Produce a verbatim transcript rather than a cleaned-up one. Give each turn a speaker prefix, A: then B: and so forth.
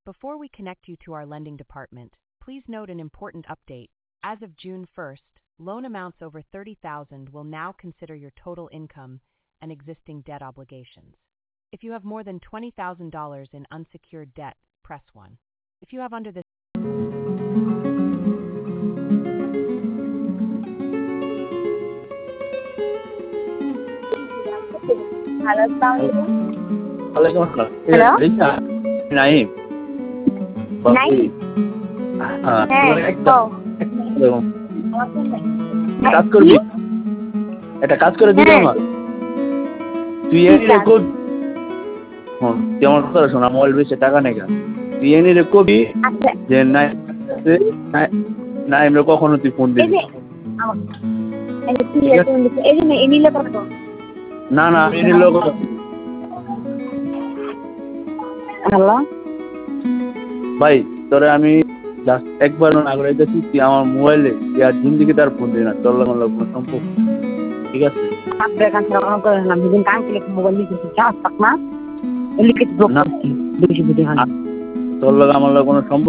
A: Before we connect you to our lending department, please note an important update. As of June first, loan amounts over thirty thousand dollars will now consider your total income and existing debt obligations. If you have more than twenty thousand dollars in unsecured debt, press one. If you have under this
B: Hello, Assalamualaikum.
C: Waalaikumsalam.
B: Hello?
C: Iya, Lisa. Naim.
B: Naim?
C: হ্যাঁ,
B: হ্যাঁ,
C: তোর একটা
B: কও।
C: কাজ করবি?
B: কি?
C: একটা কাজ করে দিবি
B: হ্যাঁ।
C: আমার? তুই
B: কি
C: এনে
B: কাজ?
C: কবি হ্যাঁ, তুই আমার কথা শোনা, মোবাইল বেচে টাকা নেগা। তুই এনে কবি
B: আচ্ছা,
C: যে নাই নাইমরে কখনো তুই ফোন
B: এই
C: দিবি
B: যে
C: না।
B: আমার এই যে তুই
C: ঠিক আছে?
B: এখন লিখে- এই যে না, এনিলে কত?
C: না না আমি এনে লোক
B: হ্যালো?
C: ভাই তোরে আমি জাস্ট একবার আগে দেখছি তুই আমার মোবাইলে আর জিন্দিগি তার ফোন দিবি না, তোর লগে আমার লগে কোনো সম্পর্ক নেই। ঠিক আছে?
B: আপনার কাছে রকম করে না, দিন কাঙ্কি লিখে মোবাইল লিখেছি, চাস পাক না? লিখে ব্লক
C: না।
B: করছি, বেশি বুঝে হয় না।
C: তোর লগে আমার লগে কোনো সম্পর্ক